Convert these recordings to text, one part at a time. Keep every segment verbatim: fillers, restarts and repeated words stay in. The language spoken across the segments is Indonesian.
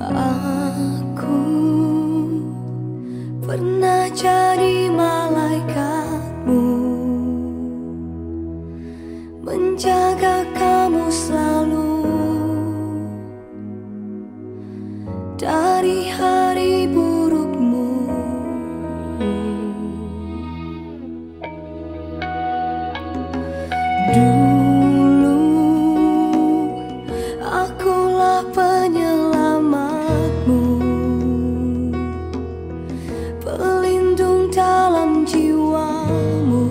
Aku pernah jadi malaikatmu, menjaga kamu selalu dari hari burukmu. Dulu akulah penyelamatmu, pelindung dalam jiwamu.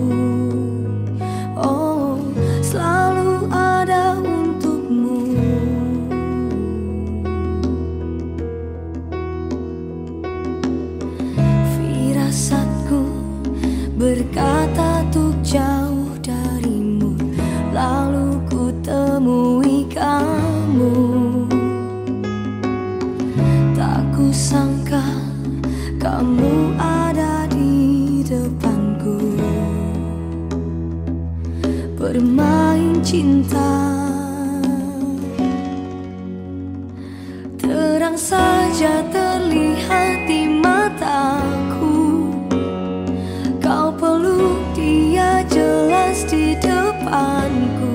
Oh, selalu ada untukmu. Firasatku berkata untuk jauh darimu, lalu ku temui kamu. Tak kusangka kamu ada di depanku, bermain cinta. Terang saja terlihat di mataku, kau peluk dia jelas di depanku.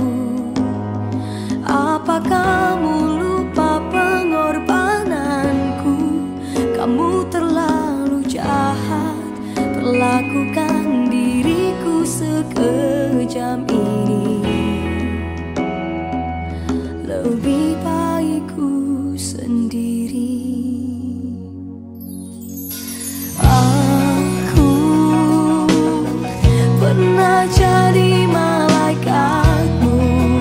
Apa kamu lupa pengorbananku? Kamu terlalu jahat, perlakukan diriku sekejam ini. Lebih baik ku sendiri. Aku pernah jadi malaikatmu,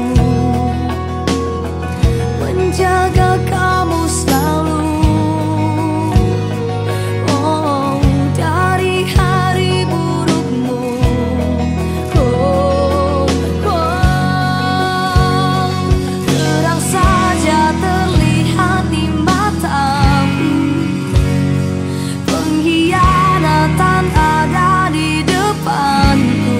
menjaga kamu selalu. Oh, dari hari burukmu. Oh, oh, terang saja terlihat di matamu, pengkhianatan ada di depanku.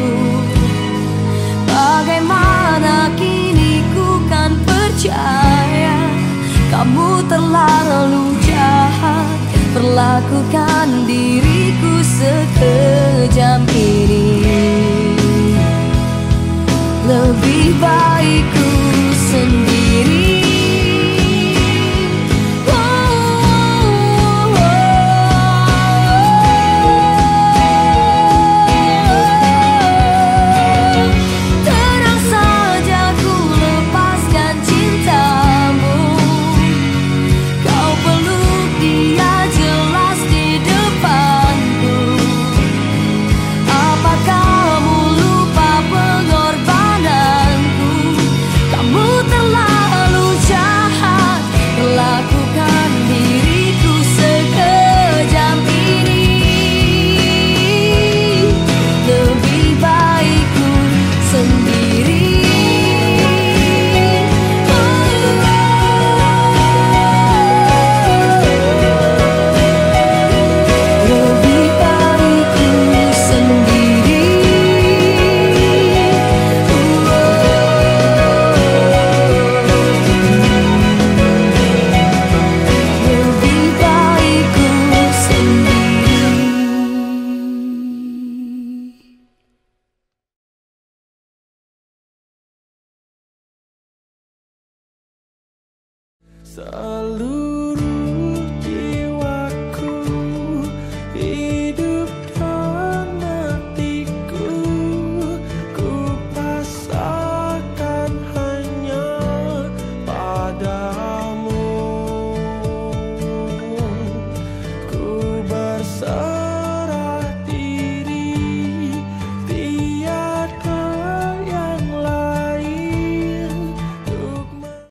Bagaimana kini ku kan percaya kamu terlalu jahat, perlakukan diriku sekejam ini. Lebih baik ku sendiri. Terang saja ku lepaskan cintamu, kau peluk dia jelas di depanku. Apa kamu lupa pengorbananku? Kamu terlalu jahat, perlakukan diriku sekejam ini. Lebih baik ku sendiri. Lebih baik ku sendiri. Lebih baik ku sendiri. Selalu